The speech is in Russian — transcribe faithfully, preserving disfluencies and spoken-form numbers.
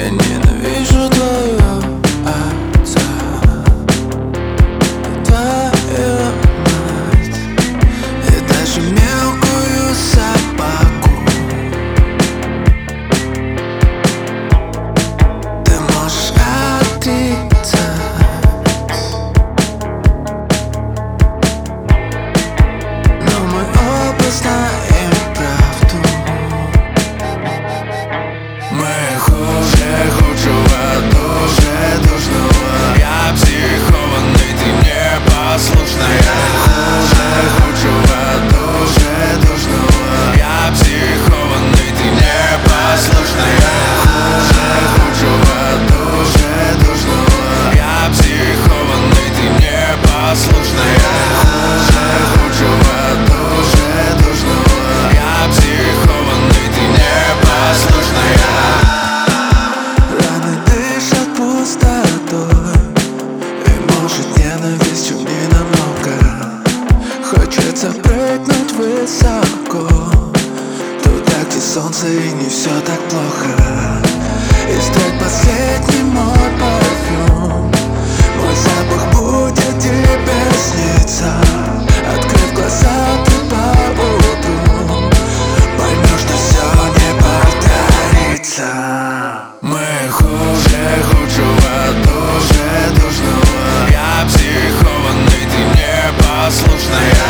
Я ненавижу твою отца, твою мать и даже мелкую собаку. Ты можешь отрицать, но мы оба знаем правду. Мы хуже худшего, дуже душного. Я психованный, ты непослушная. Хуже худшего, дуже душного. Я психованный, ты непослушная. Хуже худшего, дуже душного. Я психованный, ты непослушная. Хуже худшего, дуже душного. Я психованный, ты непослушная. Ненавистью не намного. Хочется прыгнуть высоко, туда, где солнце и не все так плохо. И стать последний мой парфюм. Мой запах будет тебе сниться. Открыв глаза, ты поутру поймешь, что все не повторится. Мы хуже худшего, дуже душного. Я психованный, ты непослушная.